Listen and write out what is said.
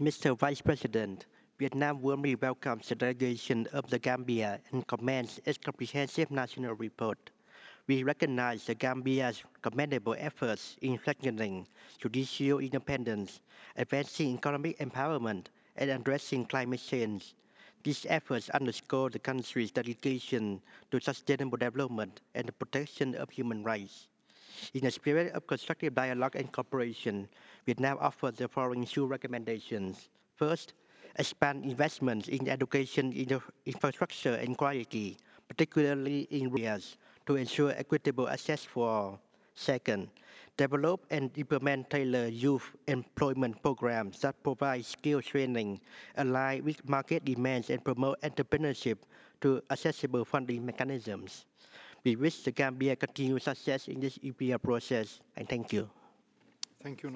Mr. Vice President, Vietnam warmly welcomes the delegation of the Gambia and commends its comprehensive national report. We recognize the Gambia's commendable efforts in strengthening judicial independence, advancing economic empowerment, and addressing climate change. These efforts underscore the country's dedication to sustainable development and the protection of human rights. In a spirit of constructive dialogue and cooperation, Vietnam offers the following two recommendations. First, expand investments in education, infrastructure, and quality, particularly in rural areas, to ensure equitable access for all. Second, develop and implement tailored youth employment programs that provide skill training, align with market demands, and promote entrepreneurship through accessible funding mechanisms. We wish the Gambia continued success in this EPA process, and thank you. Thank you.